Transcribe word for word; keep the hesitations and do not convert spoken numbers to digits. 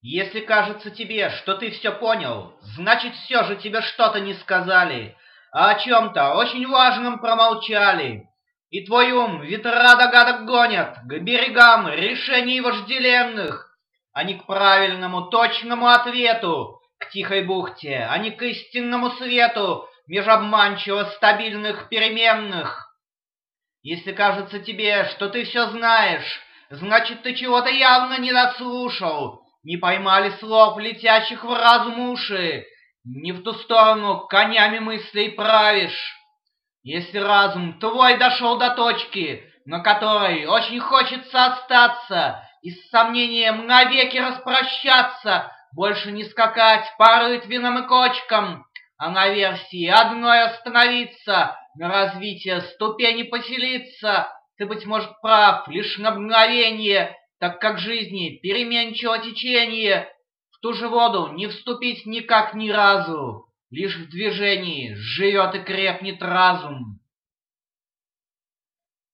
Если кажется тебе, что ты все понял, значит все же тебе что-то не сказали, а о чем-то очень важном промолчали. И твой ум ветра догадок гонят к берегам решений вожделенных, а не к правильному точному ответу, к тихой бухте, а не к истинному свету меж обманчиво стабильных переменных. Если кажется тебе, что ты все знаешь, значит, ты чего-то явно не дослушал, не поймали слов, летящих в разум уши, не в ту сторону конями мыслей правишь. Если разум твой дошел до точки, на которой очень хочется остаться и с сомнением навеки распрощаться, больше не скакать по рытвинам и кочкам, а на версии одной остановиться, на развитие ступени поселиться, ты, быть может, прав лишь на мгновение, так как жизни переменчиво течение, в ту же воду не вступить никак ни разу. Лишь в движении живет и крепнет разум.